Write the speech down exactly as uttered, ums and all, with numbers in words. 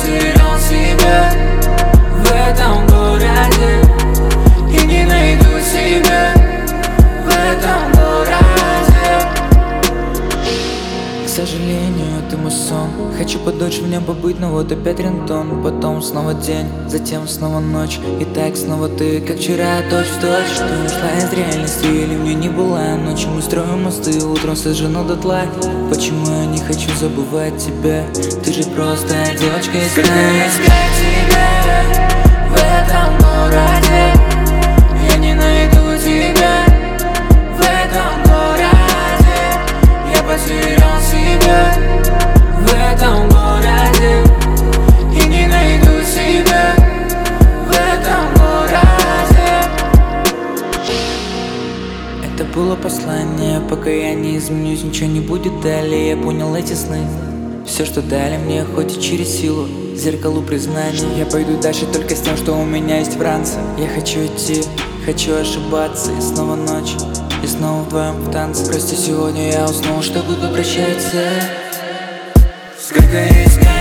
потерял себя в этом городе и не найду себя в этом городе. К сожалению, ты мой сон. Хочу подольше в нем побыть, но вот опять рингтон. Потом снова день, затем снова ночь. И так снова ты, как вчера, точь в точь. Ты ушла из реальности или мне не была. Ночью мы строим мосты, утром сожжено дотла. Почему я не хочу забывать тебя? Ты же просто девочка из сна. Искать тебя в этом городе, я не найду тебя в этом городе. Я потерял себя в этом городе и не найду себя в этом городе. Это было послание, пока я не изменюсь, ничего не будет далее. Я понял эти сны, все, что дали мне, хоть и через силу, зеркалу признания. Я пойду дальше только с тем, что у меня есть в ранце. Я хочу идти, хочу ошибаться. И снова ночь, и снова вдвоем в танце. Прости, сегодня я уснул, чтобы попрощаться. Сколько есть